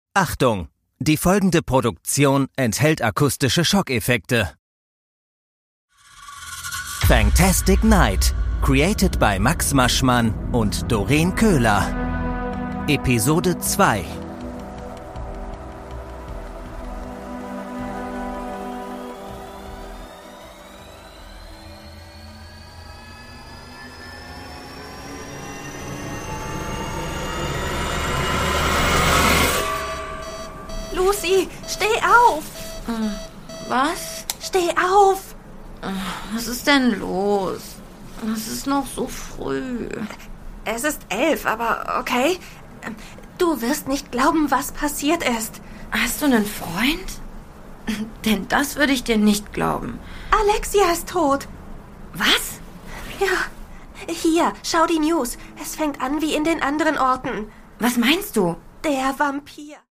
Achtung! Die folgende Produktion enthält akustische Schockeffekte. Fantastic Night, created by Max Maschmann und Doreen Köhler. Episode 2. Lucy, steh auf! Was? Steh auf! Was ist denn los? Es ist noch so früh. Es ist 11, aber okay. Du wirst nicht glauben, was passiert ist. Hast du einen Freund? Denn das würde ich dir nicht glauben. Alexia ist tot. Was? Ja, hier, schau die News. Es fängt an wie in den anderen Orten. Was meinst du? Der Vampir.